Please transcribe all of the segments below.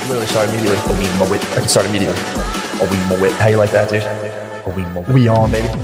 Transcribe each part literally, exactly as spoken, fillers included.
literally start immediately. A wee mo it. I can start immediately. A wee mo it. How you like that, dude? A wee mo it. We on, baby.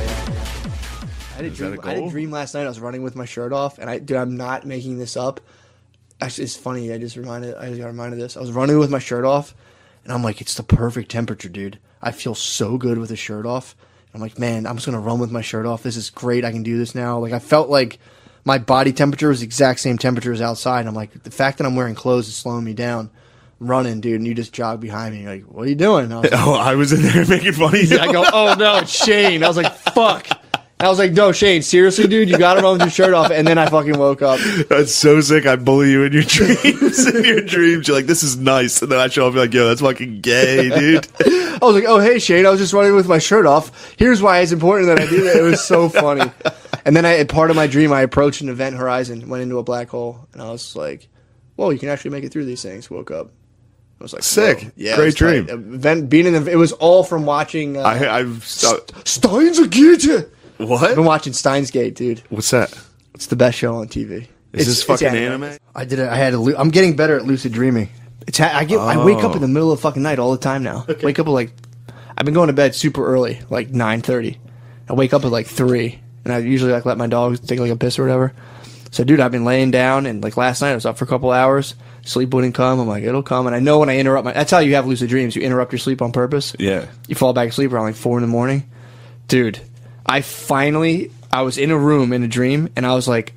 I had, a dream, I had a dream last night. I was running with my shirt off, and I, dude, I'm not making this up. Actually, it's funny. I just reminded. I just got reminded of this. I was running with my shirt off, and I'm like, it's the perfect temperature, dude. I feel so good with the shirt off. I'm like, man, I'm just gonna run with my shirt off. This is great. I can do this now. Like, I felt like my body temperature was the exact same temperature as outside. And I'm like, the fact that I'm wearing clothes is slowing me down. I'm running, dude, and you just jog behind me. You're like, what are you doing? I was like, oh, I was in there making fun of you. I go, oh no, it's Shane. I was like, fuck. I was like, no, Shane, seriously, dude, you gotta run with your shirt off. And then I fucking woke up. That's so sick. I bully you in your dreams. In your dreams, you're like, this is nice. And then I show up and be like, yo, that's fucking gay, dude. I was like, oh, hey, Shane, I was just running with my shirt off. Here's why it's important that I do that. It was so funny. And then I, part of my dream, I approached an event horizon, went into a black hole, and I was like, whoa, you can actually make it through these things. Woke up. I was like, sick. Whoa. Yeah, great dream. Tight. Event, being in the, it was all from watching uh, I, I've St- Steins Gate. What? I've been watching Steins Gate, dude. What's that? It's the best show on T V. Is it's, this fucking anime? anime? I did it. I had. A, I'm getting better at lucid dreaming. It's. I get. Oh. I wake up in the middle of the fucking night all the time now. Okay. Wake up at like. I've been going to bed super early, like nine thirty. I wake up at like three, and I usually like let my dog take like a piss or whatever. So, dude, I've been laying down, and like last night I was up for a couple hours. Sleep wouldn't come. I'm like, it'll come. And I know when I interrupt my. That's how you have lucid dreams. You interrupt your sleep on purpose. Yeah. You fall back asleep around like four in the morning. Dude, I finally. I was in a room in a dream, and I was like,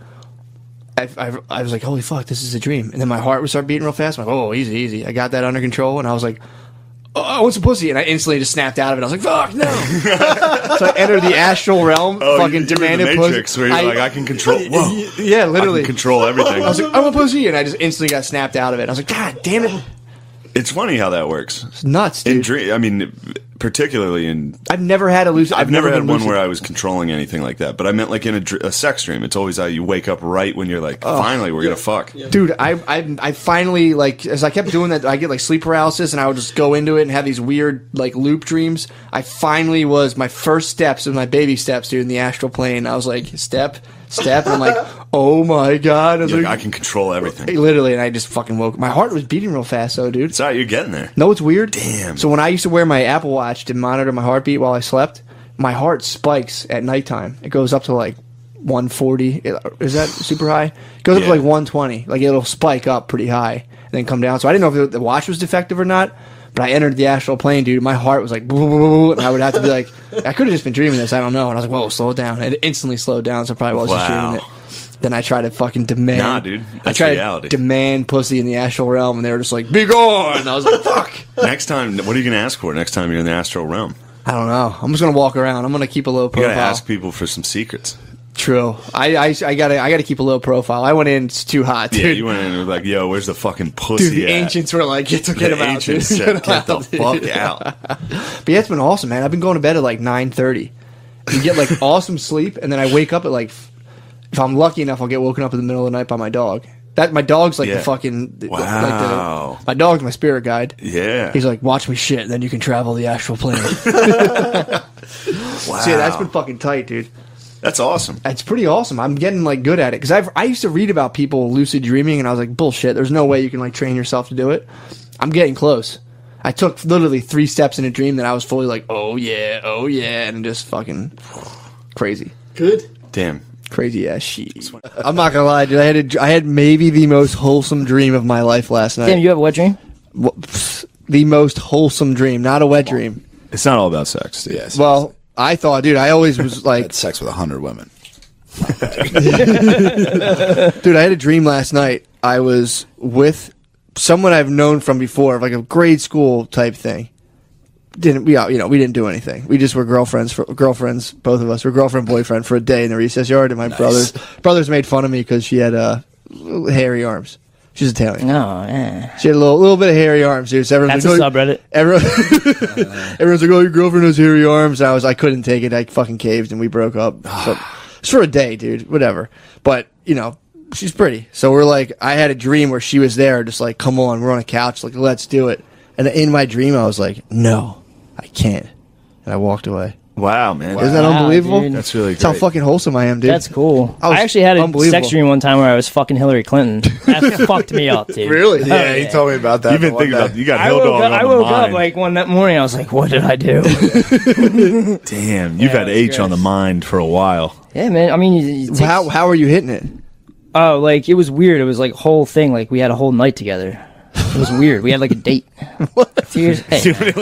I, I, I was like, holy fuck, this is a dream. And then my heart would start beating real fast. I'm like, oh, easy, easy. I got that under control, and I was like, oh, I want some pussy. And I instantly just snapped out of it. I was like, fuck, no. So I entered the astral realm, oh, fucking you, demanded the Matrix, pussy. Where you're I, like, I can control. Whoa. Yeah, literally. I can control everything. I was like, I'm a pussy. And I just instantly got snapped out of it. I was like, God damn it. It's funny how that works. It's nuts, dude. In dream, I mean, particularly in. I've never had a lucid. I've, I've never, never had one lucid. where I was controlling anything like that. But I meant like in a, dr- a sex dream. It's always how you wake up right when you're like, oh, finally, we're yeah. gonna fuck. Yeah. Dude, I, I I finally like as I kept doing that, I get like sleep paralysis, and I would just go into it and have these weird like loop dreams. I finally was my first steps of my baby steps, dude, in the astral plane. I was like, step. Step, and I'm like, oh my god! I, was like, like, I can control everything. Literally, and I just fucking woke. My heart was beating real fast, though, dude. It's alright, you're getting there. No, it's weird. Damn. So when I used to wear my Apple Watch to monitor my heartbeat while I slept, my heart spikes at nighttime. It goes up to like one forty. Is that super high? It goes yeah. up to like one twenty. Like it'll spike up pretty high and then come down. So I didn't know if the watch was defective or not. But I entered the astral plane, dude. My heart was like, boo, boo, boo, and I would have to be like, I could have just been dreaming this. I don't know. And I was like, whoa, slow it down. And it instantly slowed down, so I probably wasn't wow. dreaming it. Then I tried to fucking demand. Nah, dude. That's I tried reality. to demand pussy in the astral realm, and they were just like, be gone. And I was like, fuck. Next time, what are you going to ask for next time you're in the astral realm? I don't know. I'm just going to walk around. I'm going to keep a low profile. You got to ask people for some secrets. True. I, I, I gotta I gotta keep a low profile. I went in, it's too hot, dude. Yeah, you went in and were like, yo, where's the fucking pussy Dude, the at? ancients were like, get, get the him out, ancients dude. said, get the fuck out. But yeah, it's been awesome, man. I've been going to bed at like nine thirty. You get like awesome sleep, and then I wake up at like, if I'm lucky enough, I'll get woken up in the middle of the night by my dog. That My dog's like yeah. the fucking... Wow. Like the, my dog's my spirit guide. Yeah. He's like, watch me shit, and then you can travel the astral plane. Wow. So yeah, that's been fucking tight, dude. That's awesome. It's pretty awesome. I'm getting like good at it because I've I used to read about people lucid dreaming, and I was like, bullshit. There's no way you can like train yourself to do it. I'm getting close. I took literally three steps in a dream that I was fully like, oh yeah, oh yeah, and just fucking crazy. Good. Damn. Crazy ass shit. I'm not gonna lie, dude. I had a, I had maybe the most wholesome dream of my life last night. Damn, you have a wet dream? The most wholesome dream, not a wet dream. It's not all about sex, dude. Yes. Well. I thought, dude, I always was like... had sex with a hundred women. Dude, I had a dream last night. I was with someone I've known from before, like a grade school type thing. Didn't we? You know, we didn't do anything. We just were girlfriends. For, girlfriends, both of us were girlfriend boyfriend for a day in the recess yard. And my nice. brothers brothers made fun of me because she had uh, hairy arms. She's Italian. No, yeah. She had a little, little bit of hairy arms, dude. So everyone's That's like, a subreddit. Everyone, everyone's like, oh, your girlfriend has hairy arms. And I was, I couldn't take it. I fucking caved and we broke up. So, it's for a day, dude. Whatever. But, you know, she's pretty. So we're like, I had a dream where she was there, just like, come on, we're on a couch, like, let's do it. And in my dream, I was like, no, I can't. And I walked away. Wow, man. Isn't that Wow, unbelievable? dude. That's really That's how great. fucking wholesome I am, dude. That's cool. I was I actually had a unbelievable. sex dream one time where I was fucking Hillary Clinton. That fucked me up, dude. Really? Oh, Yeah, he told me about that. You've been one thinking day. about you got I Hill woke, Dog up, on I the woke up mind. like one that morning. I was like, "What did I do?" Damn, you've Yeah, had it was H on the gross. mind for a while. Yeah, man. I mean, it takes- How how are you hitting it? oh, like it was weird. It was like a whole thing. Like we had a whole night together. It was weird. We had like a date. Two years. Hey,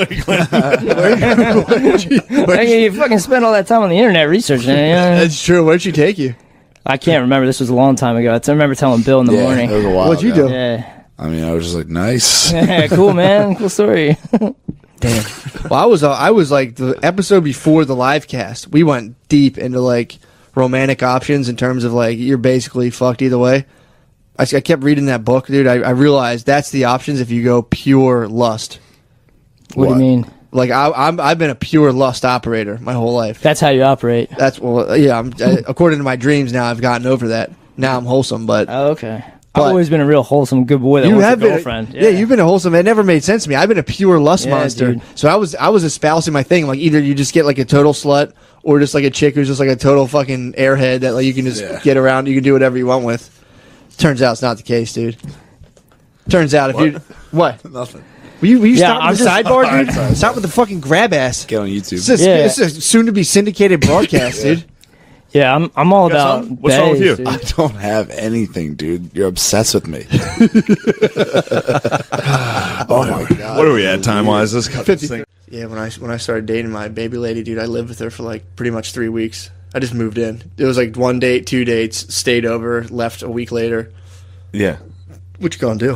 I mean, you fucking spend all that time on the internet researching it. You know? That's true. Where'd she take you? I can't remember. This was a long time ago. I remember telling Bill in the Yeah, morning. it was a while What'd you ago. do? Yeah. I mean, I was just like, nice. Yeah, cool, man. Cool story. Damn. Well, I was uh, I was like the episode before the live cast. We went deep into like romantic options in terms of like you're basically fucked either way. I, I kept reading that book, dude. I, I realized that's the options if you go pure lust. What, do What? you mean? Like I, I'm, I've been a pure lust operator my whole life. That's how you operate. That's well, yeah. I'm, I, according to my dreams, now I've gotten over that. Now I'm wholesome, but Oh, okay. But- I've always been a real wholesome, good boy that you wants have a been, girlfriend. yeah. you've been a wholesome. It never made sense to me. I've been a pure lust Yeah, monster. dude. So I was, I was espousing my thing. Like either you just get like a total slut, or just like a chick who's just like a total fucking airhead that like you can just Yeah. get around. You can do whatever you want with. Turns out it's not the case, dude. Turns out if you what Nothing. will you, will you Yeah, stop I'm with the just- sidebar, dude? Stop with the fucking grab ass. Get on YouTube. This is, Yeah. this is a soon to be syndicated broadcast, dude. Yeah, I'm I'm all You got about something? What's wrong with bays, you? dude. I don't have anything, dude. You're obsessed with me. oh my god. What are we at time wise? Let's cut this thing. Yeah, when I when I started dating my baby lady, dude, I lived with her for like pretty much three weeks. I just moved in. It was like one date, two dates, stayed over, left a week later. Yeah, What you gonna do?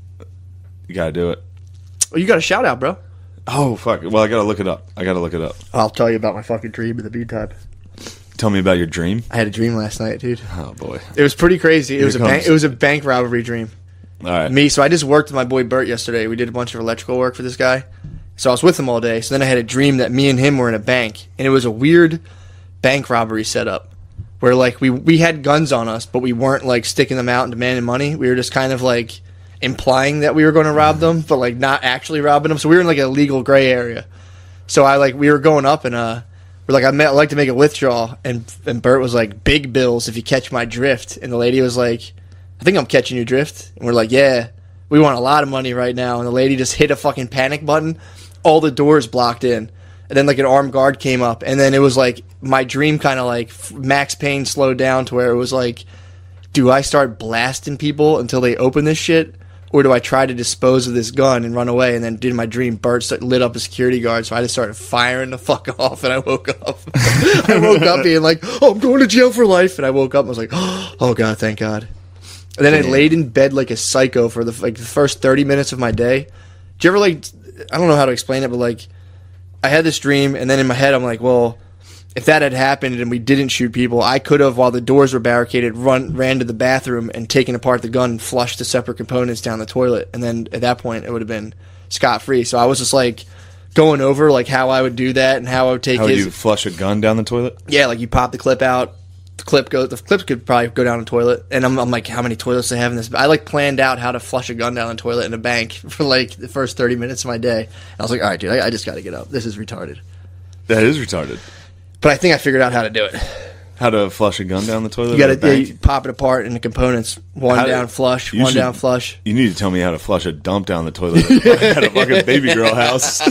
you gotta do it. Well, you got a shout out, bro. Oh fuck! Well, I gotta look it up. I gotta look it up. I'll tell you about my fucking dream in the meantime. Tell me about your dream. I had a dream last night, dude. Oh boy. It was pretty crazy. It Here was a comes. bank, it was a bank robbery dream. All right. Me, so I just worked with my boy Bert yesterday. We did a bunch of electrical work for this guy. So I was with him all day. So then I had a dream that me and him were in a bank, and it was a weird bank robbery setup where like we we had guns on us, but we weren't like sticking them out and demanding money. We were just kind of like implying that we were going to rob them, but like not actually robbing them. So we were in like a legal gray area. So I like we were going up and uh we're like I would like to make a withdrawal, and and Bert was like big bills if you catch my drift, and the lady was like, I think I'm catching your drift, and we're like, yeah, we want a lot of money right now, and the lady just hit a fucking panic button, all the doors blocked in, and then like an armed guard came up, and then it was like my dream kind of like Max Payne slowed down to where it was like, do I start blasting people until they open this shit? Or do I try to dispose of this gun and run away? And then did my dream, Bert start, lit up a security guard, so I just started firing the fuck off, and I woke up. I woke up being like, oh, I'm going to jail for life. And I woke up and was like, oh, God, thank God. And then I laid in bed like a psycho for the like the first thirty minutes of my day. Do you ever, like, I don't know how to explain it, but, like, I had this dream, and then in my head I'm like, well, if that had happened and we didn't shoot people, I could have, while the doors were barricaded, run ran to the bathroom and taken apart the gun and flushed the separate components down the toilet. And then at that point, it would have been scot-free. So I was just, like, going over, like, how I would do that and how I would take How would his... you flush a gun down the toilet? Yeah, like, you pop the clip out, the clip goes... The clip could probably go down the toilet. And I'm, I'm like, how many toilets do I have in this? I, like, planned out how to flush a gun down the toilet in a bank for, like, the first thirty minutes of my day. And I was like, all right, dude, I, I just got to get up. This is retarded. That is retarded. But I think I figured out how to do it. How to flush a gun down the toilet? You got in a to yeah, bank? you pop it apart into components. One How do- down flush, you one should- down flush. You need to tell me how to flush a dump down the toilet at a fucking baby girl house.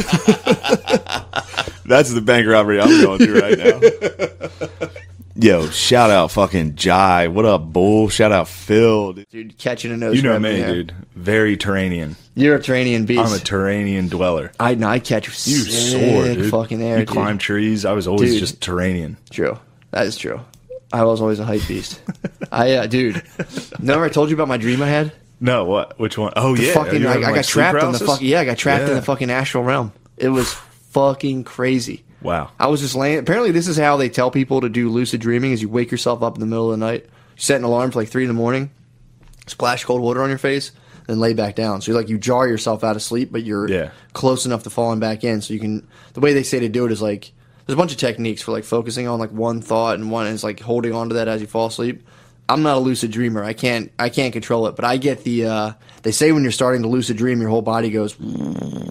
That's the bank robbery I'm going through right now. Yo, shout out fucking Jai. What up, bull? Shout out Phil. Dude, catching a nose. You know grab in me, there. dude. Very Turanian. You're a Turanian beast. I'm a Turanian dweller. I know. I catch You sick soar, dude. fucking air. You dude. climb trees. I was always Dude. just Turanian. True. That is true. I was always a hype beast. I, uh, dude. Remember I told you about my dream I had? No, what? Which one? Oh, The yeah. fucking, You I, having, I like, got sleep trapped in the paralysis? fucking. Yeah, I got trapped in Yeah. the fucking astral realm. It was fucking crazy. Wow. I was just laying. Apparently, this is how they tell people to do lucid dreaming: is you wake yourself up in the middle of the night, you set an alarm for like three in the morning, splash cold water on your face, then lay back down. So you're like you jar yourself out of sleep, but you're Yeah. close enough to falling back in. So you can. The way they say to do it is like there's a bunch of techniques for like focusing on like one thought and one is like holding on to that as you fall asleep. I'm not a lucid dreamer. I can't. I can't control it. But I get the. Uh, they say when you're starting to lucid dream, your whole body goes.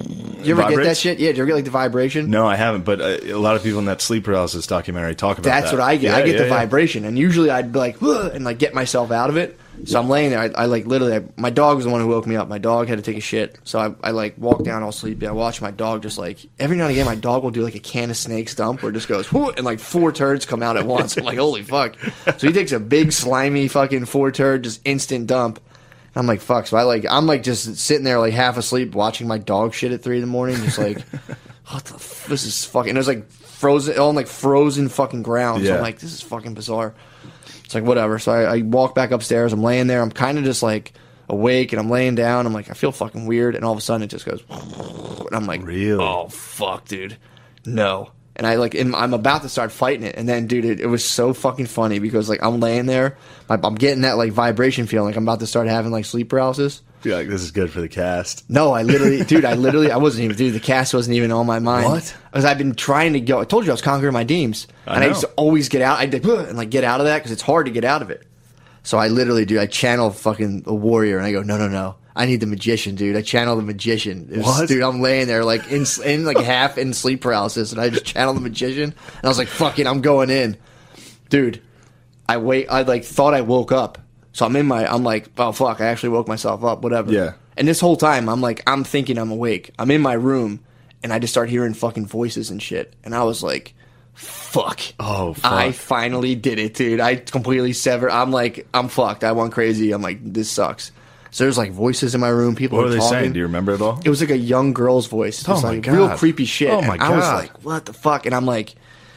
you ever get that vibrates? shit? Yeah, do you ever get like the vibration? No, I haven't. But uh, a lot of people in that sleep paralysis documentary talk about That's that. what I get. I Yeah, get yeah, the yeah. vibration, and usually I'd be like, "Ugh," and like get myself out of it. So I'm laying there. I, I like literally. I, my dog was the one who woke me up. My dog had to take a shit, so I, I like walk down all sleepy. I watch my dog just like every now and again. My dog will do like a can of snakes dump where it just goes whoo, and like four turds come out at once. I'm like, holy fuck! So he takes a big slimy fucking four turd, just instant dump. And I'm like, fuck. So I like I'm like just sitting there like half asleep watching my dog shit at three in the morning, just like what the f- this is fucking. It was like frozen on like frozen fucking ground. So Yeah. I'm like, this is fucking bizarre. It's like, whatever. So I, I walk back upstairs. I'm laying there. I'm kind of just like awake and I'm laying down. I'm like, I feel fucking weird. And all of a sudden it just goes, and I'm like, Really? oh, fuck, dude. No. And I like, am- I'm about to start fighting it. And then, dude, it, it was so fucking funny because like I'm laying there. My, I'm getting that like vibration feeling. Like I'm about to start having like sleep paralysis. You're like, this is good for the cast. No, I literally, dude, I literally, I wasn't even, dude, the cast wasn't even on my mind. What? Because I've been trying to go, I told you I was conquering my demons. I and I know. used to always get out, I'd like, "Ugh," and like get out of that because it's hard to get out of it. So I literally, dude, I channel fucking a warrior and I go, no, no, no. I need the magician, dude. I channel the magician. It was- What? Dude, I'm laying there like in, in like half in sleep paralysis and I just channel the magician. And I was like, fuck it, I'm going in. Dude, I wait, I like thought I woke up. So I'm in my, I'm like, oh fuck, I actually woke myself up, whatever. Yeah. And this whole time, I'm like, I'm thinking I'm awake. I'm in my room, and I just start hearing fucking voices and shit. And I was like, fuck. Oh, fuck. I finally did it, dude. I completely severed. I'm like, I'm fucked. I went crazy. I'm like, this sucks. So there's like voices in my room. People What are were they talking. saying? Do you remember it all? It was like a young girl's voice. It was Oh my like real God. creepy shit. Oh my And I was God. like, what the fuck? And I'm like,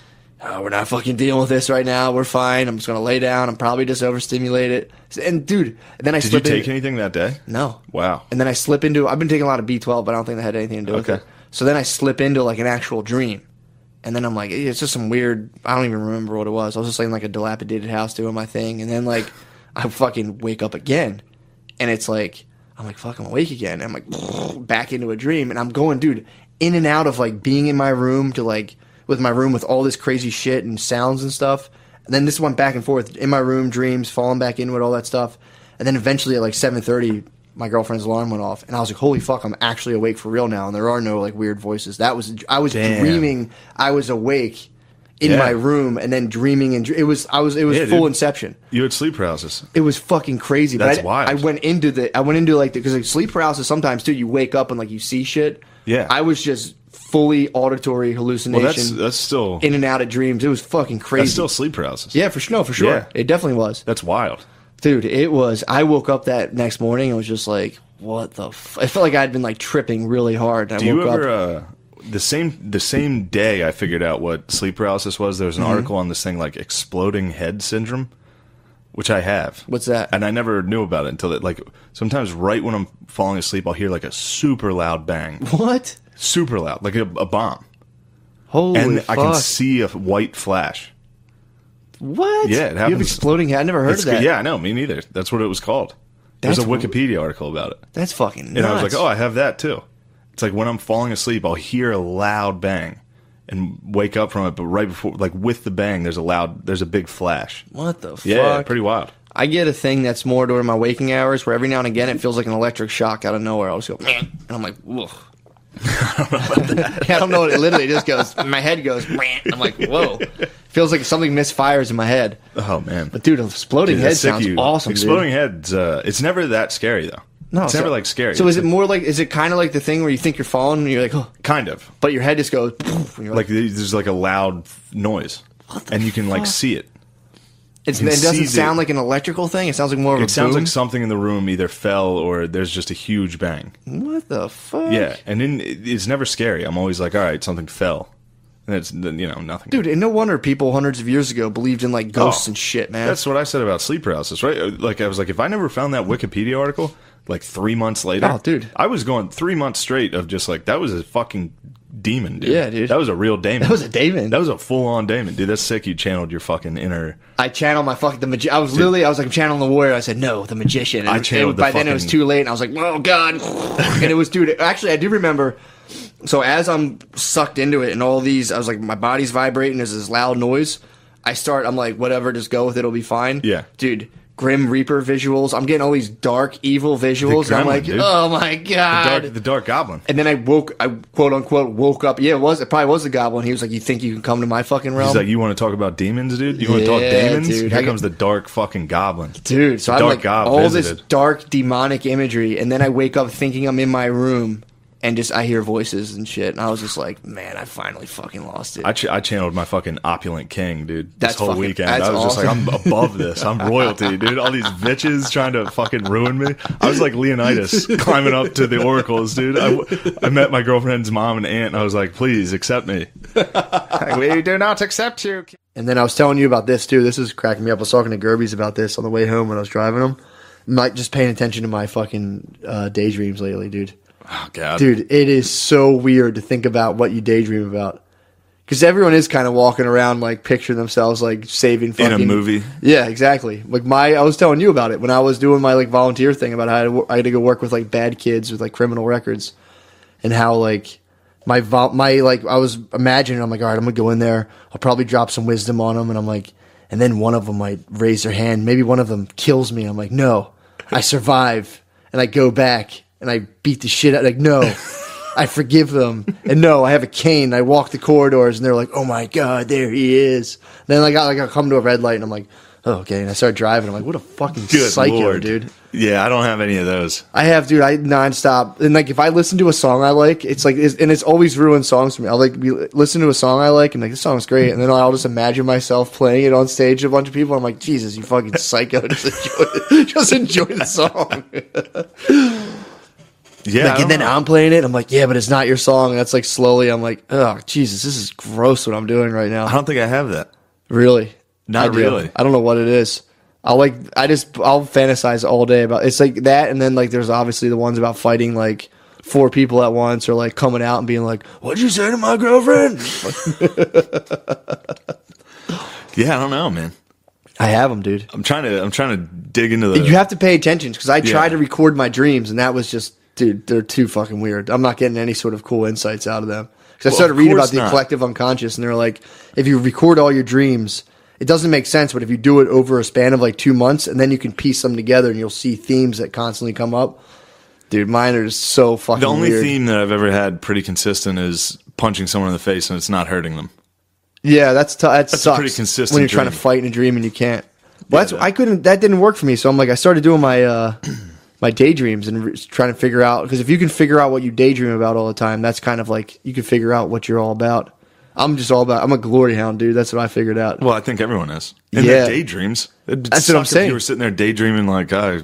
oh, we're not fucking dealing with this right now. We're fine. I'm just gonna lay down. I'm probably just overstimulated. And dude, then I Did you slip take in. anything that day? No. Wow. And then I slip into. I've been taking a lot of B twelve, but I don't think that had anything to do with Okay. it. So then I slip into like an actual dream, and then I'm like, it's just some weird. I don't even remember what it was. I was just like in like a dilapidated house doing my thing, and then like I fucking wake up again, and it's like I'm like fuck, I'm awake again. And I'm like back into a dream, and I'm going, dude, in and out of like being in my room to like with my room with all this crazy shit and sounds and stuff. And then this went back and forth in my room, dreams, falling back into it, all that stuff. And then eventually at like seven thirty, my girlfriend's alarm went off, and I was like, "Holy fuck, I'm actually awake for real now!" And there are no like weird voices. That was I was Damn. dreaming. I was awake in Yeah. my room, and then dreaming, and it was I was it was Yeah, full dude. Inception. You had sleep paralysis. It was fucking crazy. That's but I, wild. I went into the I went into like because like sleep paralysis sometimes too. You wake up and like you see shit. Yeah. I was just fully auditory Well, hallucination. that's that's still in and out of dreams. It was fucking crazy. that's still sleep paralysis. yeah, for sure. No, for sure. Yeah. It definitely was. That's wild. Dude, it was. I woke up that next morning and was just like, "What the?" F-? I felt like I'd been like tripping really hard. And Do I you woke ever up. uh, the same the same day I figured out what sleep paralysis was? There was Mm-hmm. an article on this thing like exploding head syndrome, which I have. What's that? And I never knew about it until it like sometimes right when I'm falling asleep, I'll hear like a super loud bang, What? super loud, like a, a bomb, Holy and fuck! I can see a white flash. What? Yeah, it You have happens. exploding head. I never heard It's of that. good. Yeah, I know. Me neither. That's what it was called. There's a That's Wikipedia article about it. That's fucking nuts. And I was like, oh, I have that too. It's like when I'm falling asleep, I'll hear a loud bang and wake up from it. But right before, like with the bang, there's a loud, there's a big flash. what the fuck? Yeah, pretty wild. I get a thing that's more during my waking hours where every now and again it feels like an electric shock out of nowhere. I'll just go, and I'm like, ugh. I don't know what it literally just goes. My head goes. I'm like, whoa. Feels like something misfires in my head. Oh man, But dude, exploding Dude, head that's sick sounds you- awesome. Exploding dude. heads. Uh, it's never that scary though. No, it's so- never like scary. So is it It's more like? Is it kind of like the thing where you think you're falling and you're like, oh, kind of but your head just goes. Poof, and you're like like, there's like a loud noise, and you can like see it. it's, you it can doesn't see the- sound like an electrical thing. It sounds like more of a It sounds boom. like something in the room either fell or there's just a huge bang. What the fuck? Yeah, and then it- it's never scary. I'm always like, all right, something fell, and it's you know nothing. Dude, and no wonder people hundreds of years ago believed in like ghosts Oh, and shit, man. That's what I said about sleep paralysis, right? Like I was like, if I never found that Wikipedia article, like three months later, Oh, dude. I was going three months straight of just like that was a fucking demon, dude. Yeah, dude. that was a real demon. That was a demon. That was a full on demon, dude. That's sick. You channeled your fucking inner. I channeled my fucking the magi- I was literally I was like channeling the warrior. I said no, the magician. And I it- channeled it- the by then it was fucking- too late, and I was like, oh god. And it was, dude. Actually, I do remember. So as I'm sucked into it, and all these, I was like, my body's vibrating. There's this loud noise. I start. I'm like, whatever, just go with it. It'll be fine. Yeah. dude. Grim Reaper visuals. I'm getting all these dark, evil visuals. The And I'm gremlin, like, dude. oh my The god. dark, the dark goblin. And then I woke, I quote unquote woke up. Yeah, it was. It probably was the goblin. He was like, "You think you can come to my fucking realm?" He's like, you want to talk about demons, dude? You want to talk Yeah, demons? dude. Here I- comes the dark fucking goblin. Dude, so I'm Dark like God all this visited. dark demonic imagery, and then I wake up thinking I'm in my room, and just I hear voices and shit, and I was just like, man, I finally fucking lost it. I, ch- I channeled my fucking opulent king, dude. This That's whole fucking- weekend, that's I was awesome. just like, I'm above this. I'm royalty, dude. All these bitches trying to fucking ruin me. I was like Leonidas climbing up to the oracles, dude. I, w- I met my girlfriend's mom and aunt, and I was like, please accept me. We do not accept you. And then I was telling you about this too. This is cracking me up. I was talking to Gerbies about this on the way home when I was driving him. Like just paying attention to my fucking uh, daydreams lately, dude. Oh, God. Dude, it is so weird to think about what you daydream about. Because everyone is kind of walking around like picturing themselves like saving fucking In a movie. Yeah, exactly. Like my, I was telling you about it when I was doing my like volunteer thing about how I had to, wo- I had to go work with like bad kids with like criminal records, and how like my vol- my like I was imagining I'm like, all right, I'm gonna go in there. I'll probably drop some wisdom on them, and I'm like, and then one of them might raise their hand. Maybe one of them kills me. I'm like, no, I survive, and I go back and I beat the shit out. Like, no. I forgive them. And no, I have a cane. I walk the corridors and they're like, oh my God, there he is. And then like, I, like, I come to a red light and I'm like, oh, okay. And I start driving. I'm like, what a fucking Good psycho, Lord. dude. Yeah, I don't have any of those. I have, dude, I nonstop. And like, if I listen to a song I like, it's like, it's, and it's always ruined songs for me. I'll like be, listen to a song I like and like, this song's great. And then I'll just imagine myself playing it on stage to a bunch of people. I'm like, Jesus, you fucking psycho. Just enjoy it. Just enjoy the song. Yeah, Like, I don't and then know. I'm playing it. I'm like, yeah, but it's not your song. And that's like slowly. I'm like, oh, Jesus, this is gross what I'm doing right now. I don't think I have that. Really, Not I do. really. I don't know what it is. I'll like, I just, I'll fantasize all day about. It's like that, and then like, there's obviously the ones about fighting like four people at once, or like coming out and being like, "What'd you say to my girlfriend?" Yeah, I don't know, man. I have them, dude. I'm trying to. I'm trying to dig into the. You have to pay attention because I tried Yeah. to record my dreams, and that was just, dude, they're too fucking weird. I'm not getting any sort of cool insights out of them. Because I Well, started of reading course about the not. collective unconscious, and they're like, if you record all your dreams, it doesn't make sense, but if you do it over a span of like two months, and then you can piece them together, and you'll see themes that constantly come up. Dude, mine are just so fucking The only weird. theme that I've ever had pretty consistent is punching someone in the face and it's not hurting them. Yeah, that's t- that That's a sucks. pretty consistent when you're trying to dream. fight in a dream and you can't. Well, that's that- I couldn't. That didn't work for me. So I'm like, I started doing my uh, my daydreams and re- trying to figure out, because if you can figure out what you daydream about all the time, that's kind of like you can figure out what you're all about. I'm just all about. I'm a glory hound, dude. That's what I figured out. Well, I think everyone is. In Yeah. their daydreams. It'd That's what I'm suck if saying. You were sitting there daydreaming like, oh,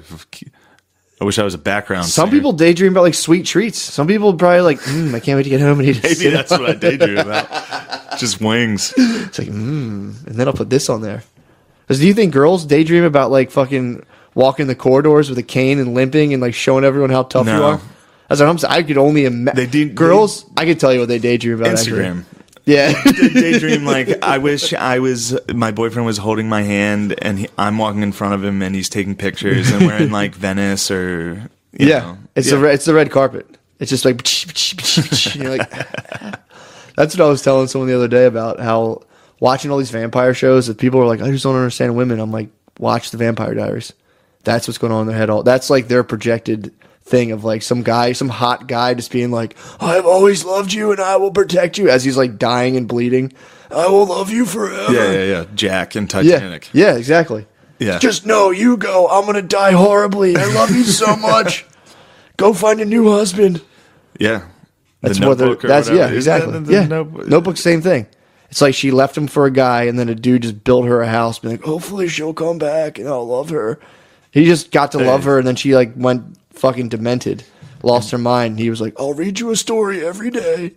I wish I was a background Some singer. people daydream about like sweet treats. Some people probably like, mm, I can't wait to get home and eat. a Maybe sit that's down." what I daydream about. Just wings. It's like, mm, and then I'll put this on there. Because do you think girls daydream about like fucking walking the corridors with a cane and limping and like showing everyone how tough you No. are? That's what I'm saying. I could only imagine. They de- girls, I could tell you what they daydream about. Instagram. Actually. Yeah. Daydream like, I wish I was, my boyfriend was holding my hand and he, I'm walking in front of him and he's taking pictures and we're in like Venice or, you yeah. know. It's Yeah. the re- it's the red carpet. It's just like, you're like that's what I was telling someone the other day about how watching all these vampire shows that people are like, I just don't understand women. I'm like, watch the Vampire Diaries. That's what's going on in their head. All that's like their projected thing of like some guy, some hot guy just being like, I've always loved you and I will protect you, as he's like dying and bleeding. I will love you forever. Yeah, yeah, yeah. Jack and Yeah, Titanic. yeah, exactly. Yeah. Just know you go. I'm gonna die horribly. I love you so much. Go find a new husband. Yeah. The That's what they're. Notebook or That's whatever. yeah, Is that exactly. the yeah, Notebook? Notebook, same thing. It's like she left him for a guy, and then a dude just built her a house, being like, hopefully she'll come back and I'll love her. He just got to love Hey. her, and then she like went fucking demented, lost her mind. He was like, I'll read you a story every day.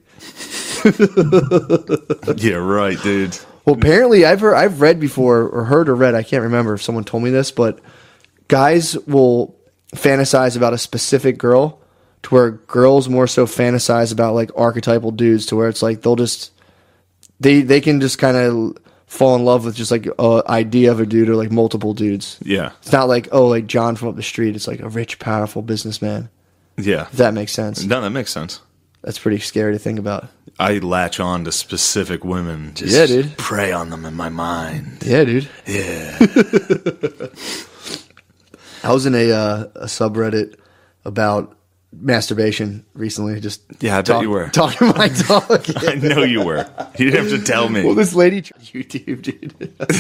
Yeah, right, dude. Well, apparently, I've heard, I've read before, or heard or read. I can't remember if someone told me this, but guys will fantasize about a specific girl, to where girls more so fantasize about like archetypal dudes, to where it's like they'll just they they can just kind of fall in love with just like a idea of a dude or like multiple dudes. Yeah. It's not like, oh, like John from up the street. It's like a rich, powerful businessman. Yeah. If that makes sense. No, that makes sense. That's pretty scary to think about. I latch on to specific women. Just Yeah, dude. prey on them in my mind. Yeah, dude. Yeah. I was in a uh, a subreddit about masturbation recently. Just Yeah, I bet you were. talking my dog. I know you were. You didn't have to tell me. Well, this lady YouTube, dude.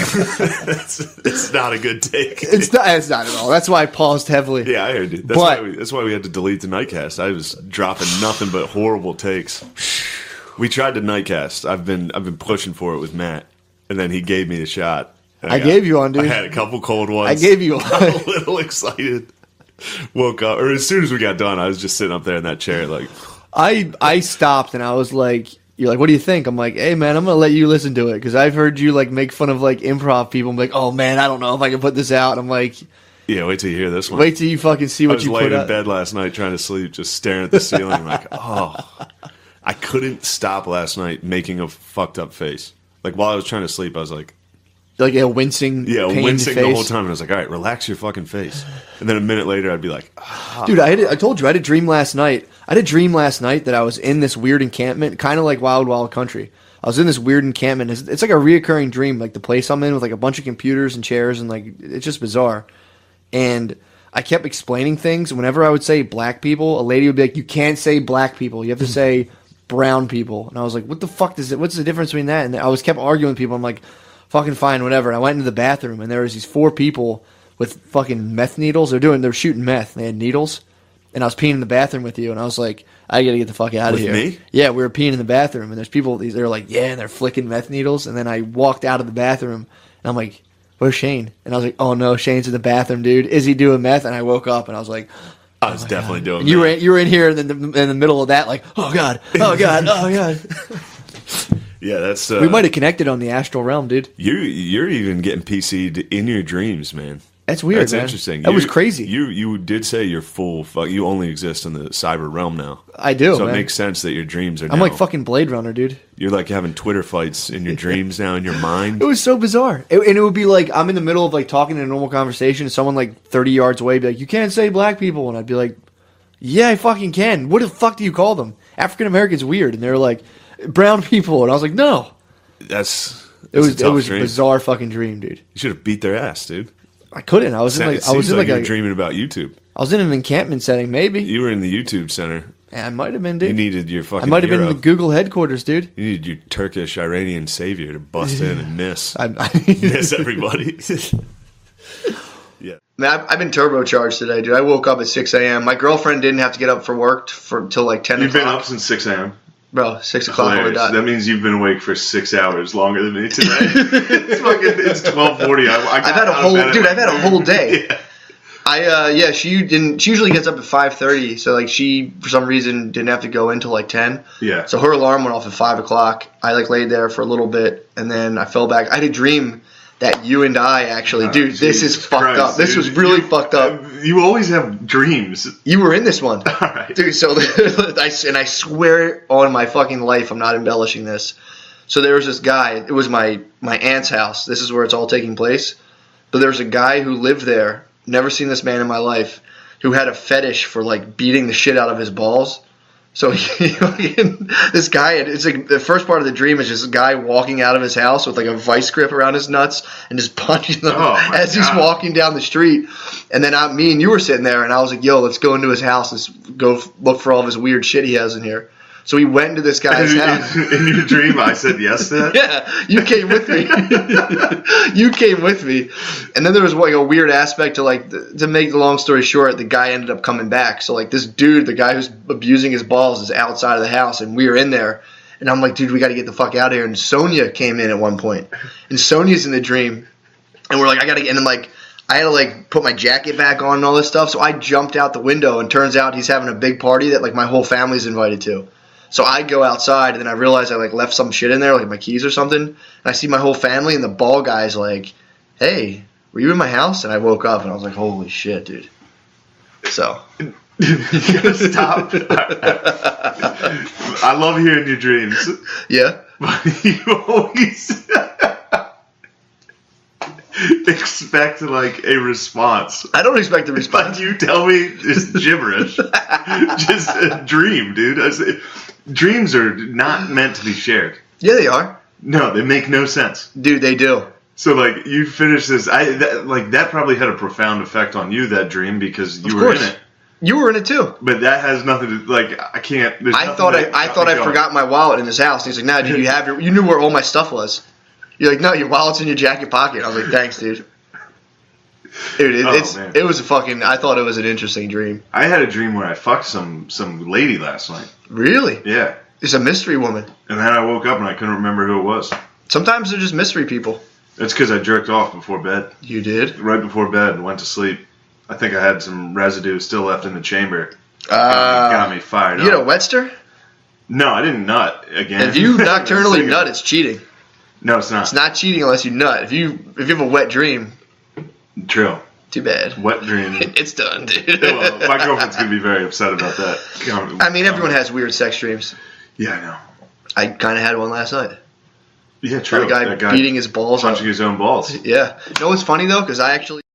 it's, it's not a good take. It's not. It's not at all. That's why I paused heavily. Yeah, I heard it. That's, But- why we, that's why we had to delete the Nightcast. I was dropping nothing but horrible takes. We tried the Nightcast. I've been I've been pushing for it with Matt, and then he gave me a shot. And I gave you one, dude. I had a couple cold ones. I gave you one. I'm a little excited. Woke up, or as soon as we got done, I was just sitting up there in that chair, like, I I stopped and I was like, "You're like, what do you think?" I'm like, "Hey, man, I'm gonna let you listen to it because I've heard you like make fun of like improv people." I'm like, "Oh man, I don't know if I can put this out." I'm like, yeah, wait till you hear this one. "Wait till you fucking see I what was you laying put in out." bed last night trying to sleep, just staring at the ceiling, like, oh, I couldn't stop last night making a fucked up face. Like while I was trying to sleep, I was like, Like a wincing, yeah, pained wincing face. the whole time. And I was like, all right, relax your fucking face. And then a minute later, I'd be like, ah. Dude, I had, I told you I had a dream last night. I had a dream last night that I was in this weird encampment, kind of like Wild Wild Country. I was in this weird encampment. It's, it's like a reoccurring dream, like the place I'm in with like a bunch of computers and chairs, and like it's just bizarre. And I kept explaining things. Whenever I would say black people, a lady would be like, "You can't say black people. You have to say brown people." And I was like, "What the fuck does it? What's the difference between that?" And I was kept arguing with people. I'm like, "Fucking fine, whatever." And I went into the bathroom, and there was these four people with fucking meth needles. They're doing, they're shooting meth. They had needles, and I was peeing in the bathroom with you, and I was like, "I gotta get the fuck out of With here." me? Yeah, we were peeing in the bathroom, and there's people. These they're like, "Yeah," and they're flicking meth needles. And then I walked out of the bathroom, and I'm like, "Where's Shane?" And I was like, "Oh no, Shane's in the bathroom, dude. Is he doing meth?" And I woke up, and I was like, I was definitely doing and you that. were in, you were in here in the, in the middle of that, like, "Oh god, oh god, oh god." Yeah, that's. Uh, We might have connected on the astral realm, dude. You, you're even getting P C'd in your dreams, man. That's weird. That's man. interesting. That You- was crazy. You you did say you're full. Fuck, you only exist in the cyber realm now. I do. So man. it makes sense that your dreams are. I'm now, like fucking Blade Runner, dude. You're like having Twitter fights in your dreams now in your mind. It was so bizarre. It, and it would be like, I'm in the middle of like talking in a normal conversation, and someone like thirty yards away would be like, "You can't say black people." And I'd be like, "Yeah, I fucking can. What the fuck do you call them? African Americans weird." And they're like, "Brown people." And I was like, "No." That's, that's It was a it tough was a dream. bizarre fucking dream, dude. You should have beat their ass, dude. I couldn't. I was in It like I was seems in like you a were dreaming about YouTube. I was in an encampment setting, maybe. You were in the YouTube center. Yeah, I might have been, You dude. needed your I fucking. might have been hero. in the Google headquarters, dude. You needed your Turkish Iranian savior to bust in and miss I, I, miss everybody. Yeah. Man, I've, I've been turbocharged today, dude. I woke up at six a.m. My girlfriend didn't have to get up for work t- for till like ten o'clock. since six a.m. Bro, six o'clock on the dot. That means you've been awake for six hours longer than me today. it's fucking. It's twelve forty. I, I I've had a whole dude. I've had a whole day. Yeah. I uh yeah. She didn't. She usually gets up at five thirty. So like she for some reason didn't have to go until like ten. Yeah. So her alarm went off at five o'clock. I like laid there for a little bit and then I fell back. I had a dream that you and I actually, Oh, dude. This is Jesus fucked Christ, up. This dude. was really You- fucked up. You always have dreams. You were in this one. All right. Dude, so I, and I swear on my fucking life, I'm not embellishing this. So there was this guy. It was my, my aunt's house. This is where it's all taking place. But there was a guy who lived there. Never seen this man in my life. Who had a fetish for like beating the shit out of his balls. So he, this guy, it's like the first part of the dream is just a guy walking out of his house with like a vice grip around his nuts and just punching them Oh, my as he's God. walking down the street. And then I, me and you were sitting there, and I was like, "Yo, let's go into his house and s- go f- look for all of his weird shit he has in here." So we went into this guy's house. In your dream, I said yes to that. Yeah, you came with me. You came with me, and then there was like a weird aspect to like the, to make the long story short, the guy ended up coming back. So like this dude, the guy who's abusing his balls, is outside of the house, and we were in there. And I'm like, dude, we got to get the fuck out of here. And Sonia came in at one point, and Sonia's in the dream, and we're like, I got to get. And I'm like, I had to like put my jacket back on and all this stuff. So I jumped out the window, and turns out he's having a big party that like my whole family's invited to. So I go outside, and then I realize I like left some shit in there, like my keys or something. And I see my whole family, and the ball guy's like, "Hey, were you in my house?" And I woke up, and I was like, "Holy shit, dude!" So Stop. I love hearing your dreams. yeah, But you always expect like a response. I don't expect the But response. you tell me it's gibberish. Just a dream, dude. I say, dreams are not meant to be shared. Yeah, they are, No, they make no sense. dude. They do. So, like, you finish this. I that, like that probably had a profound effect on you, that dream, because you Of were course. in it. You were in it too. But that has nothing to like. I can't. there's I nothing thought I, that I got thought me I going. forgot my wallet in his house. And he's like, "Nah, dude, you have your. You knew where all my stuff was." You're like, "No, your wallet's in your jacket pocket." I was like, "Thanks, dude." Dude, it, Oh, it's man. it was a fucking. I thought it was an interesting dream. I had a dream where I fucked some some lady last night. Really? Yeah, It's a mystery woman. and then I woke up and I couldn't remember who it was. Sometimes they're just mystery people. It's because I jerked off before bed, You did? right before bed, and went to sleep. I think I had some residue still left in the chamber. Uh, got me fired You had a up. wetster? No, I didn't nut again. If you nocturnally Second- nut, it's cheating. no, it's not. It's not cheating unless you nut. If you if you have a wet dream, True. too bad. Wet dream. It's done, dude. Well, my girlfriend's gonna be very upset about that. I mean, everyone has weird sex dreams. Yeah, I know. I kind of had one last night. Yeah, true. About a guy, That guy beating his balls punching on. his own balls. Yeah. You know what's funny though? Because I actually.